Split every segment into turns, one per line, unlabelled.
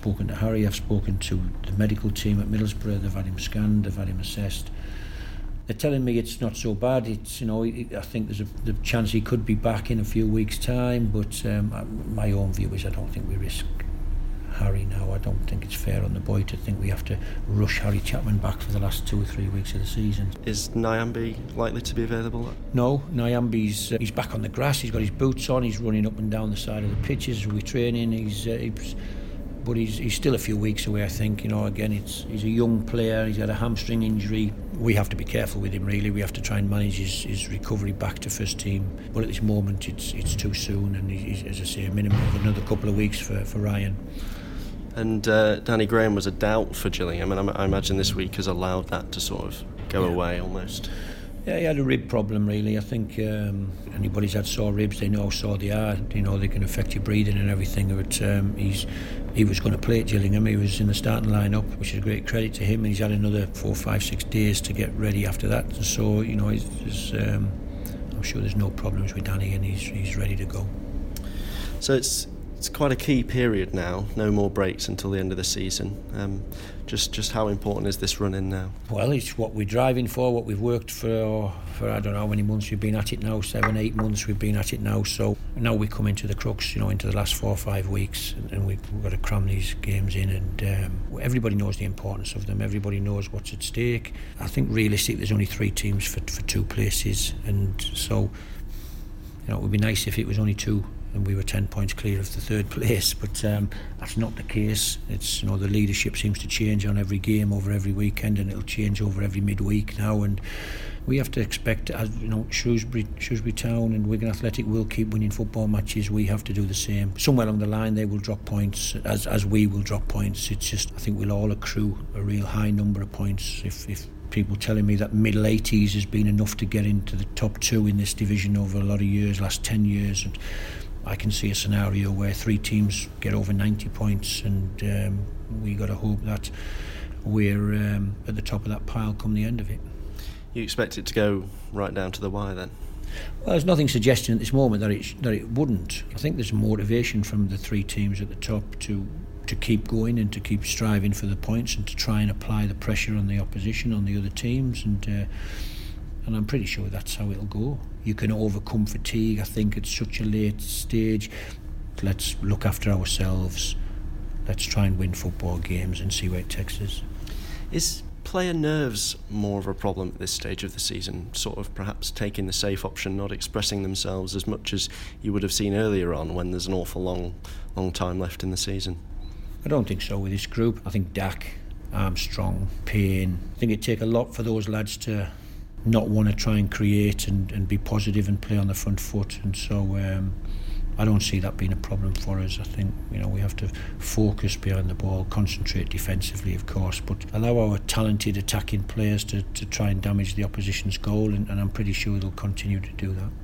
spoken to Harry, I've spoken to the medical team at Middlesbrough. They've had him scanned, they've had him assessed. They're telling me it's not so bad. It's, you know, I think there's the chance he could be back in a few weeks' time, but my own view is I don't think we risk Harry now. I don't think it's fair on the boy to think we have to rush Harry Chapman back for the last 2 or 3 weeks of the season.
Is Nyambe likely to be available?
No, Nyambe's he's back on the grass. He's got his boots on. He's running up and down the side of the pitches. We're training. But he's still a few weeks away, I think. You know, again, he's a young player. He's had a hamstring injury. We have to be careful with him, really. We have to try and manage his recovery back to first team. But at this moment, it's too soon. And he's, as I say, a minimum of another couple of weeks for Ryan.
And Danny Graham was a doubt for Gillingham, and I imagine this week has allowed that to sort of go away almost.
Yeah, he had a rib problem, really. I think anybody's had sore ribs, they know how sore they are. You know, they can affect your breathing and everything. But he was going to play at Gillingham. He was in the starting lineup, which is a great credit to him. And he's had another 4, 5, 6 days to get ready after that. And so, you know, I'm sure there's no problems with Danny, and he's ready to go.
So it's quite a key period now. No more breaks until the end of the season. Just how important is this run in now? Well,
it's what we're driving for, what we've worked for I don't know how many months we've been at it now, 7, 8 months we've been at it now. So now we come into the crux, you know, into the last 4 or 5 weeks, and we've got to cram these games in, and everybody knows the importance of them. Everybody knows what's at stake. I think realistically there's only 3 teams for 2 places, and so, you know, it would be nice if it was only 2 and we were 10 points clear of the 3rd place, but that's not the case. It's, you know, the leadership seems to change on every game, over every weekend, and it'll change over every midweek now, and we have to expect, as you know, Shrewsbury Town and Wigan Athletic will keep winning football matches. We have to do the same. Somewhere along the line they will drop points, as we will drop points. It's just, I think we'll all accrue a real high number of points. If people telling me that middle 80s has been enough to get into the top 2 in this division over a lot of years, last 10 years, and I can see a scenario where 3 teams get over 90 points, and we got to hope that we're at the top of that pile come the end of it.
You expect it to go right down to the wire then?
Well, there's nothing suggesting at this moment that it wouldn't. I think there's motivation from the 3 teams at the top to keep going and to keep striving for the points and to try and apply the pressure on the opposition, on the other teams, and I'm pretty sure that's how it'll go. You can overcome fatigue, I think, at such a late stage. Let's look after ourselves. Let's try and win football games and see where it takes us.
Is player nerves more of a problem at this stage of the season? Sort of perhaps taking the safe option, not expressing themselves as much as you would have seen earlier on when there's an awful long time left in the season?
I don't think so with this group. I think Dak, Armstrong, Payne, I think it'd take a lot for those lads to not want to try and create and be positive and play on the front foot, and so I don't see that being a problem for us. I think, you know, we have to focus behind the ball, concentrate defensively, of course, but allow our talented attacking players to try and damage the opposition's goal, and I'm pretty sure they'll continue to do that.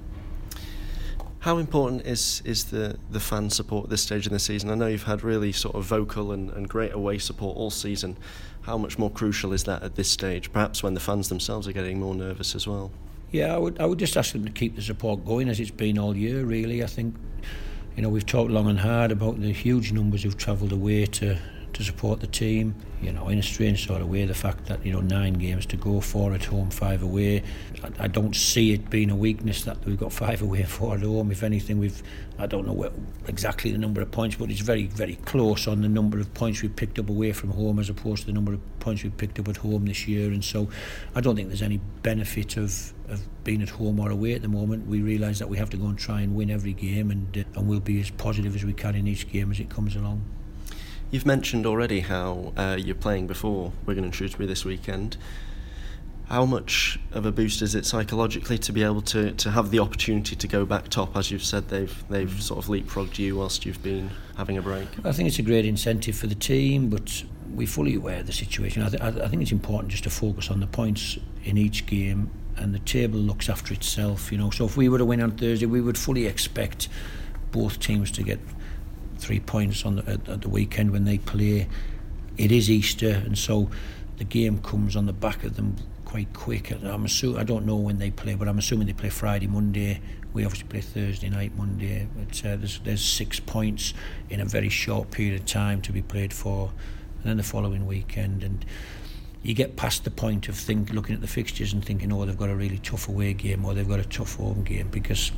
How important is the fan support at this stage in the season? I know you've had really sort of vocal and great away support all season. How much more crucial is that at this stage, perhaps when the fans themselves are getting more nervous as well?
Yeah, I would just ask them to keep the support going as it's been all year, really. I think, you know, we've talked long and hard about the huge numbers who've travelled away to support the team. You know, in a strange sort of way, the fact that, you know, 9 games to go, 4 at home, 5 away. I don't see it being a weakness that we've got 5 away, 4 at home. If anything, I don't know exactly the number of points, but it's very, very close on the number of points we've picked up away from home as opposed to the number of points we've picked up at home this year. And so I don't think there's any benefit of being at home or away at the moment. We realise that we have to go and try and win every game, and we'll be as positive as we can in each game as it comes along.
You've mentioned already how you're playing before Wigan and Shrewsbury this weekend. How much of a boost is it psychologically to be able to have the opportunity to go back top? As you've said, they've sort of leapfrogged you whilst you've been having a break.
I think it's a great incentive for the team, but we're fully aware of the situation. I think it's important just to focus on the points in each game, and the table looks after itself. You know, so if we were to win on Thursday, we would fully expect both teams to get 3 points at the weekend when they play. It is Easter, and so the game comes on the back of them quite quick. I don't know when they play, but I'm assuming they play Friday, Monday. We obviously play Thursday night, Monday. But there's 6 points in a very short period of time to be played for, and then the following weekend. And you get past the point of looking at the fixtures and thinking, oh, they've got a really tough away game or they've got a tough home game, because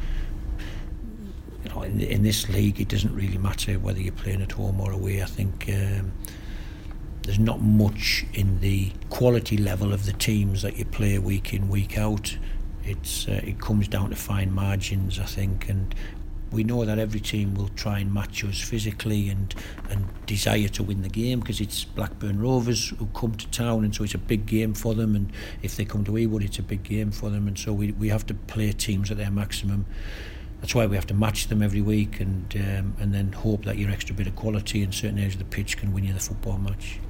in this league it doesn't really matter whether you're playing at home or away. I think there's not much in the quality level of the teams that you play week in, week out. It comes down to fine margins, I think, and we know that every team will try and match us physically and desire to win the game, because it's Blackburn Rovers who come to town, and so it's a big game for them, and if they come to Ewood it's a big game for them, and so we have to play teams at their maximum. That's why we have to match them every week, and then hope that your extra bit of quality in certain areas of the pitch can win you the football match.